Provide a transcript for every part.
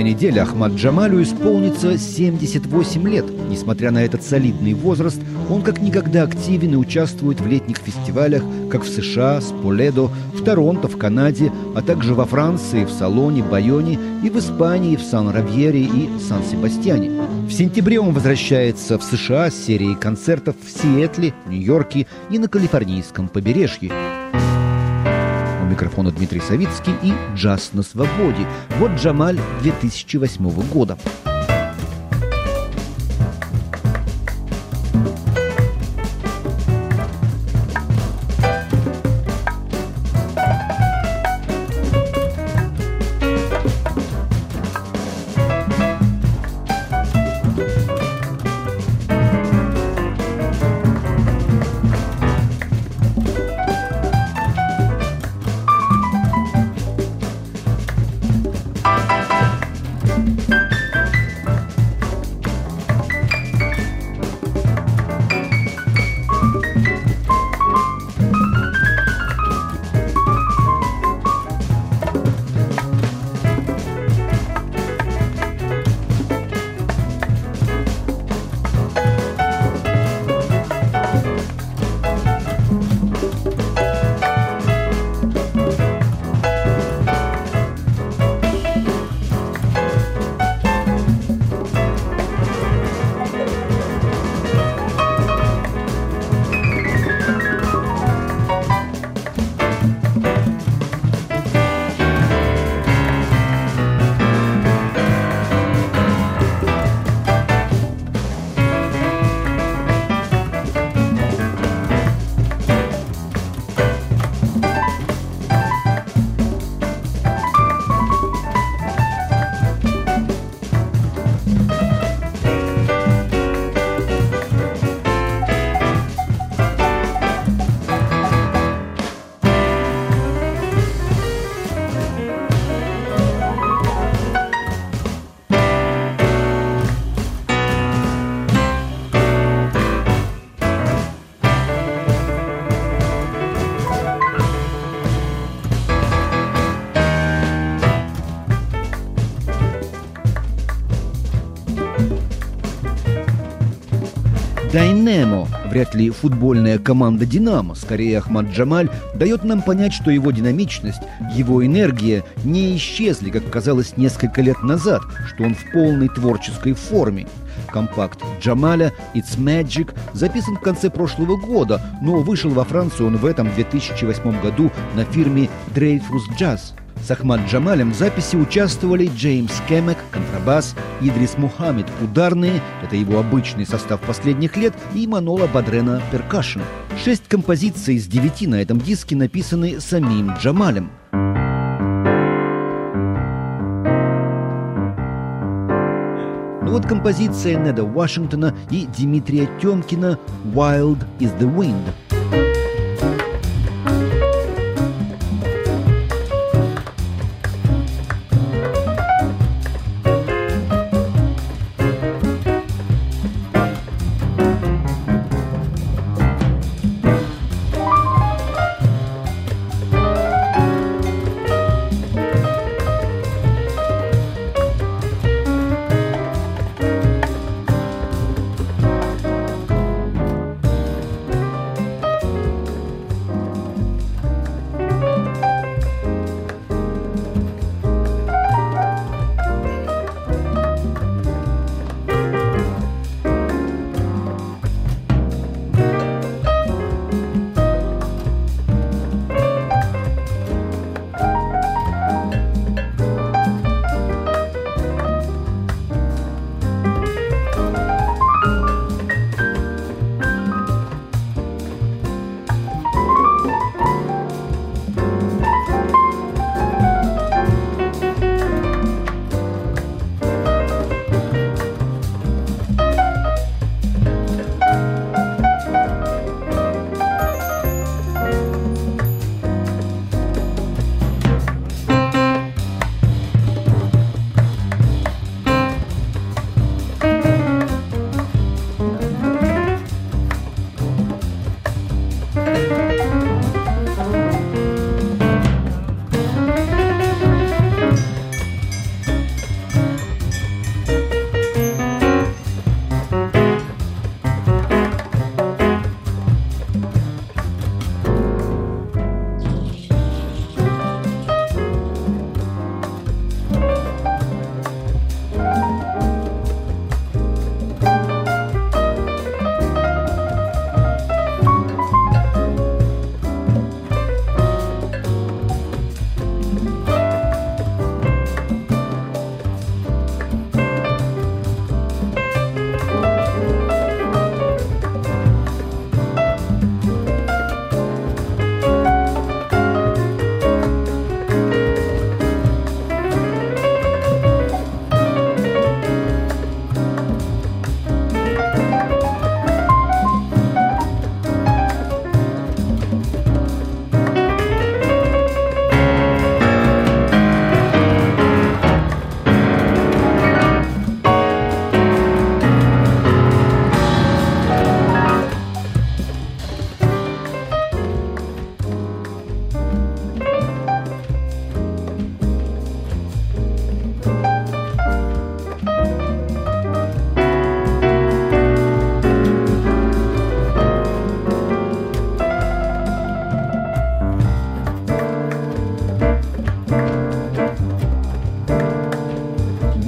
этой неделе Ахмад Джамалю исполнится 78 лет. Несмотря на этот солидный возраст, он как никогда активен и участвует в летних фестивалях как в США, Споледо, в Торонто, в Канаде, а также во Франции, в Салоне, Байоне и в Испании, в Сан-Равьере и Сан-Себастьяне. В сентябре он возвращается в США с серией концертов в Сиэтле, Нью-Йорке и на Калифорнийском побережье. У микрофона Дмитрий Савицкий и «Джаз на свободе». Вот Джамаль 2008 года. «Дайнемо» — вряд ли футбольная команда «Динамо», скорее Ахмад Джамаль дает нам понять, что его динамичность, его энергия не исчезли, как казалось несколько лет назад, что он в полной творческой форме. Компакт Джамаля «It's Magic» записан в конце прошлого года, но вышел во Францию он в этом 2008 году на фирме Dreyfus Jazz. С Ахмад Джамалем в записи участвовали Джеймс Кемек, контрабас, Идрис Мухаммед, ударные, это его обычный состав последних лет, и Манола Бадрена, перкашн. 6 композиций из 9 на этом диске написаны самим Джамалем. Ну вот композиция Неда Вашингтона и Дмитрия Тёмкина «Wild is the Wind».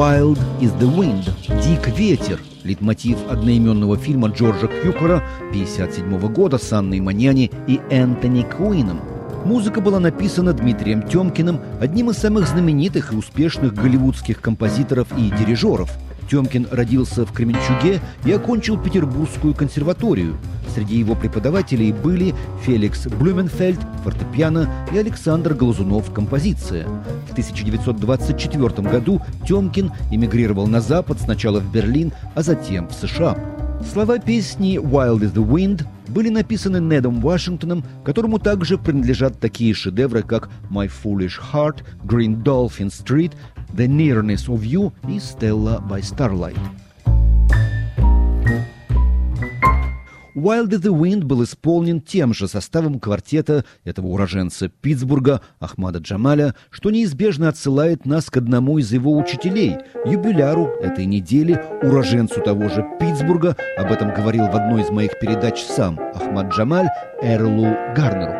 «Wild is the Wind» — «Дик ветер» — лейтмотив одноименного фильма Джорджа Кьюкера 1957 года с Анной Маньяни и Энтони Куином. Музыка была написана Дмитрием Тёмкиным, одним из самых знаменитых и успешных голливудских композиторов и дирижеров. Тёмкин родился в Кременчуге и окончил Петербургскую консерваторию. Среди его преподавателей были Феликс Блюменфельд – фортепиано и Александр Глазунов – композиция. В 1924 году Тёмкин эмигрировал на Запад, сначала в Берлин, а затем в США. Слова песни «Wild is the Wind» были написаны Недом Вашингтоном, которому также принадлежат такие шедевры, как «My Foolish Heart», «Green Dolphin Street», «The Nearness of You» и «Stella by Starlight». «Wild is the Wind» был исполнен тем же составом квартета этого уроженца Питтсбурга Ахмада Джамаля, что неизбежно отсылает нас к одному из его учителей, юбиляру этой недели, уроженцу того же Питтсбурга, об этом говорил в одной из моих передач сам Ахмад Джамаль, Эрлу Гарнеру.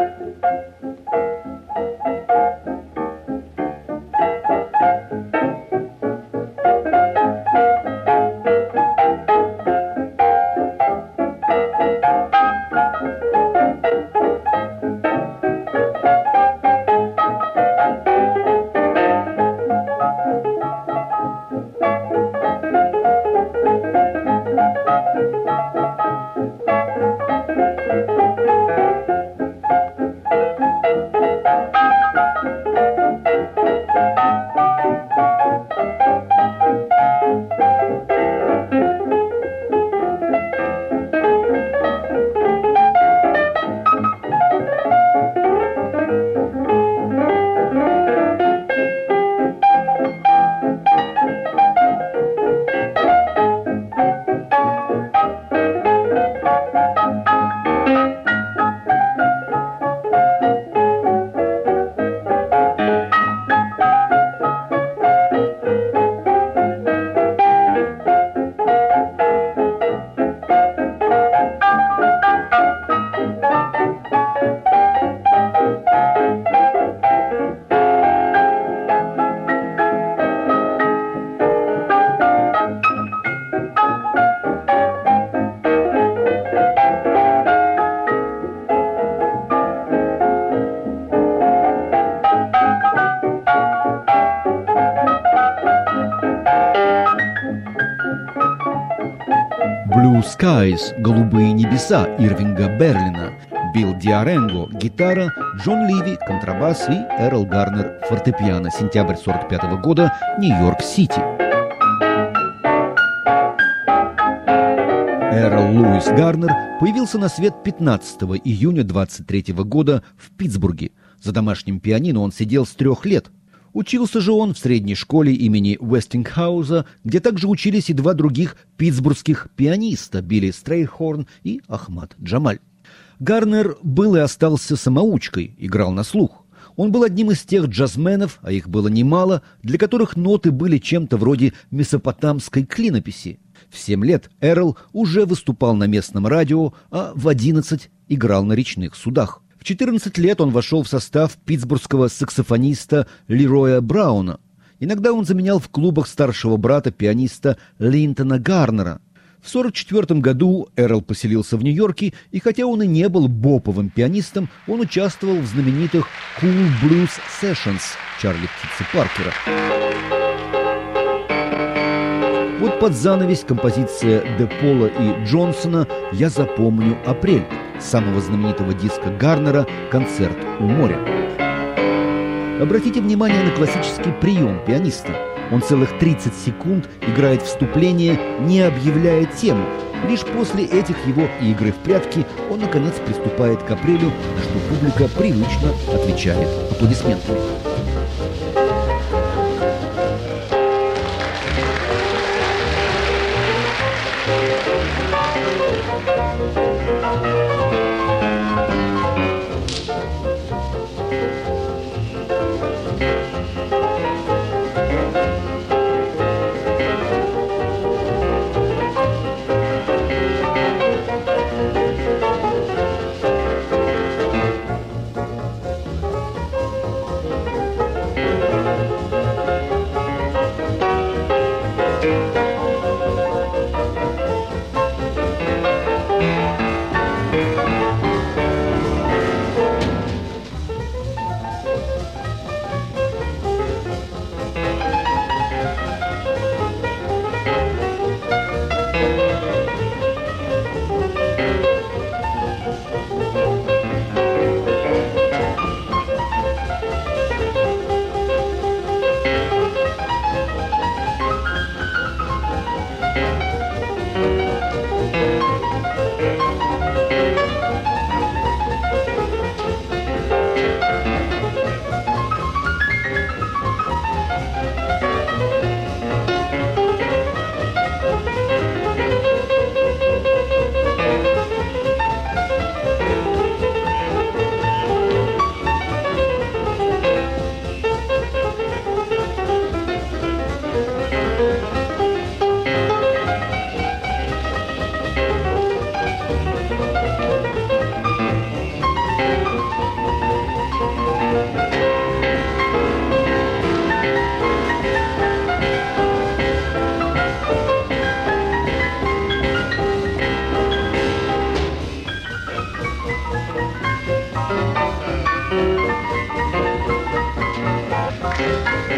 «Blue Skies» — «Голубые небеса» Ирвинга Берлина, Билл Диаренго — гитара, Джон Ливи — контрабас и Эрл Гарнер — фортепиано. Сентябрь 1945 года, Нью-Йорк-Сити. Эрл Луис Гарнер появился на свет 15 июня 23 года в Питтсбурге. За домашним пианино он сидел с 3 лет. Учился же он в средней школе имени Уэстингхауза, где также учились и 2 других питтсбургских пианиста – Билли Стрейхорн и Ахмад Джамаль. Гарнер был и остался самоучкой, играл на слух. Он был одним из тех джазменов, а их было немало, для которых ноты были чем-то вроде месопотамской клинописи. В 7 лет Эрл уже выступал на местном радио, а в 11 играл на речных судах. В 14 лет он вошел в состав питтсбургского саксофониста Лероя Брауна. Иногда он заменял в клубах старшего брата пианиста Линтона Гарнера. В 1944 году Эрл поселился в Нью-Йорке, и хотя он и не был боповым пианистом, он участвовал в знаменитых Cool Blues Sessions Чарли Птицы Паркера. Вот под занавес композиция Де Пола и Джонсона «Я запомню апрель», самого знаменитого диска Гарнера «Концерт у моря». Обратите внимание на классический прием пианиста. Он целых 30 секунд играет вступление, не объявляя тему. Лишь после этих его игры в прятки он, наконец, приступает к апрелю, на что публика привычно отвечает аплодисментами.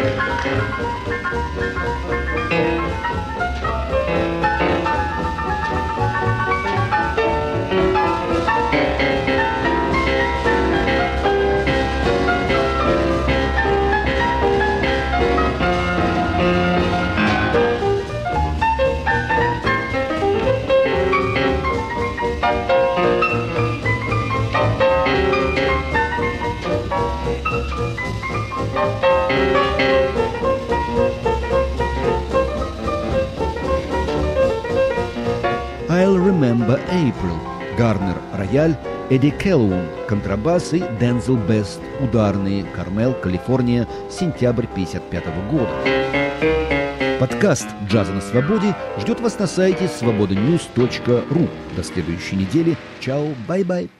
I'll Remember April, Гарнер – рояль, Эдди Келлоун – контрабас и Дензел Бест – ударные, Кармел, Калифорния, сентябрь 1955 года. Подкаст «Джаза на свободе» ждет вас на сайте swabodanews.ru. До следующей недели. Чао, бай-бай.